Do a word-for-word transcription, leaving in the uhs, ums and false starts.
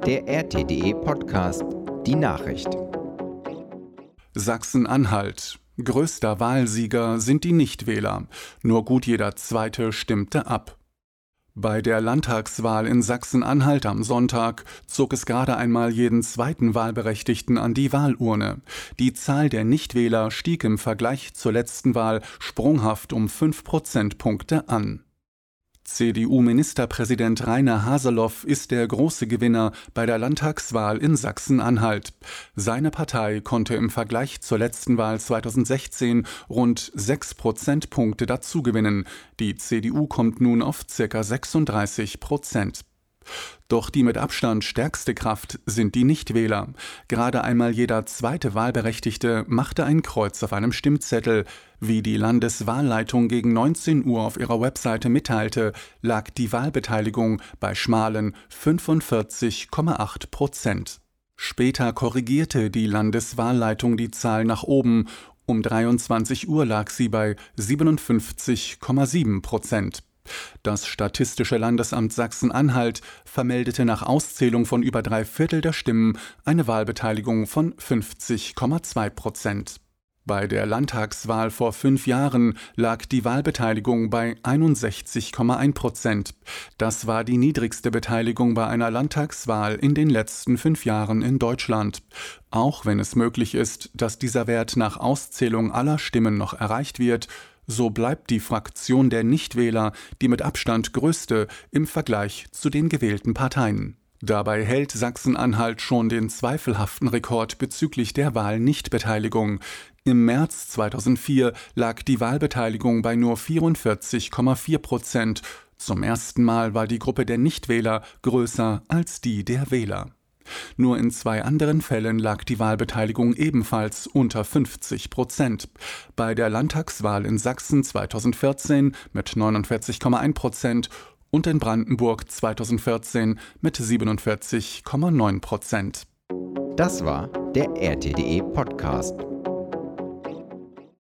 der R T D E Podcast, die Nachricht. Sachsen-Anhalt. Größter Wahlsieger sind die Nichtwähler. Nur gut jeder Zweite stimmte ab. Bei der Landtagswahl in Sachsen-Anhalt am Sonntag zog es gerade einmal jeden zweiten Wahlberechtigten an die Wahlurne. Die Zahl der Nichtwähler stieg im Vergleich zur letzten Wahl sprunghaft um fünf Prozentpunkte an. C D U-Ministerpräsident Rainer Haseloff ist der große Gewinner bei der Landtagswahl in Sachsen-Anhalt. Seine Partei konnte im Vergleich zur letzten Wahl zweitausendsechzehn rund sechs Prozentpunkte dazugewinnen. Die C D U kommt nun auf ca. sechsunddreißig Prozent. Doch die mit Abstand stärkste Kraft sind die Nichtwähler. Gerade einmal jeder zweite Wahlberechtigte machte ein Kreuz auf einem Stimmzettel. Wie die Landeswahlleitung gegen neunzehn Uhr auf ihrer Webseite mitteilte, lag die Wahlbeteiligung bei schmalen fünfundvierzig Komma acht Prozent. Später korrigierte die Landeswahlleitung die Zahl nach oben. Um dreiundzwanzig Uhr lag sie bei siebenundfünfzig Komma sieben Prozent. Das Statistische Landesamt Sachsen-Anhalt vermeldete nach Auszählung von über drei Viertel der Stimmen eine Wahlbeteiligung von fünfzig Komma zwei Prozent. Bei der Landtagswahl vor fünf Jahren lag die Wahlbeteiligung bei einundsechzig Komma eins Prozent. Das war die niedrigste Beteiligung bei einer Landtagswahl in den letzten fünf Jahren in Deutschland. Auch wenn es möglich ist, dass dieser Wert nach Auszählung aller Stimmen noch erreicht wird, so bleibt die Fraktion der Nichtwähler die mit Abstand größte im Vergleich zu den gewählten Parteien. Dabei hält Sachsen-Anhalt schon den zweifelhaften Rekord bezüglich der Wahlnichtbeteiligung. Im März zweitausendvier lag die Wahlbeteiligung bei nur vierundvierzig Komma vier Prozent. Zum ersten Mal war die Gruppe der Nichtwähler größer als die der Wähler. Nur in zwei anderen Fällen lag die Wahlbeteiligung ebenfalls unter fünfzig Prozent. Bei der Landtagswahl in Sachsen zweitausendvierzehn mit neunundvierzig Komma eins Prozent und in Brandenburg zweitausendvierzehn mit siebenundvierzig Komma neun Prozent. Das war der R T D E Podcast.